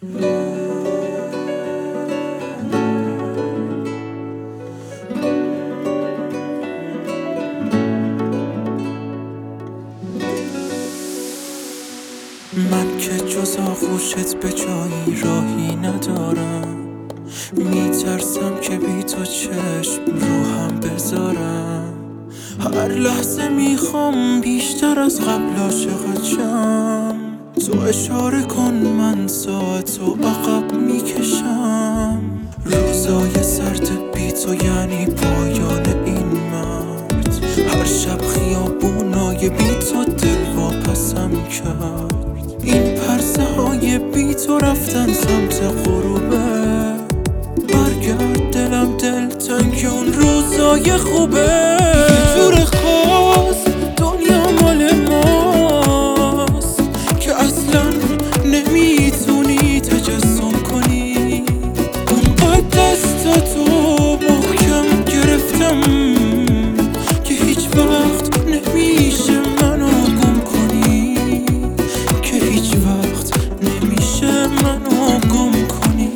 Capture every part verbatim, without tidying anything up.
من که جز آغوشت به جایی راهی ندارم، میترسم که بی تو چشم رو هم بذارم. هر لحظه میخوام بیشتر از قبل عاشقت شم. تو اشاره کن من ساعتو عقب میکشم. روزای سرد بی تو یعنی پایان این مرد. هر شب خیابونای بی تو دل واپسم کرد. این پرسه های بی تو رفتن سمت غروبه. برگرد دلم دل تنگ اون روزای خوبه. یه جور خاص دنیا مال ماست که اصلا نمیتونی تجسم کنی. اونقدر دستاتو محکم گرفتم که هیچ وقت نمیشه منو گم کنی. که هیچ وقت نمیشه منو گم کنی.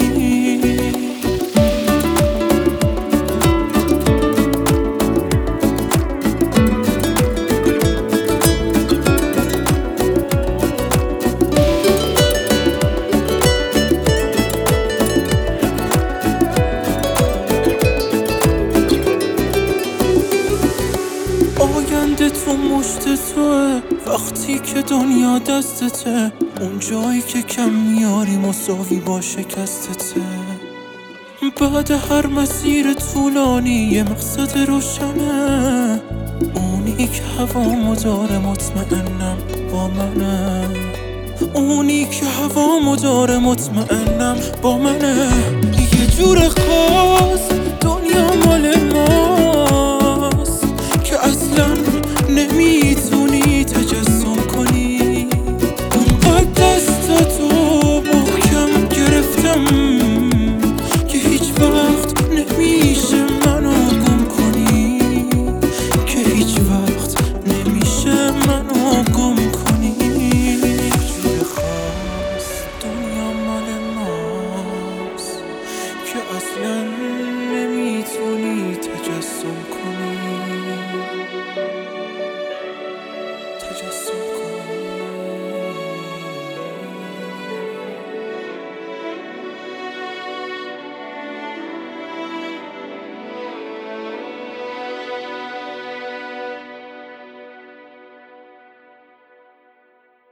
آینده تو مشت توه وقتی که دنیا دستته. اون جایی که کم میاری مساوی با شکستته. بعد هر مسیر طولانی یه مقصد روشنه. اونی که هوامو داره مطمئنم با منه. اونی که هوامو داره مطمئنم با منه. یه جور خاص دنیا مال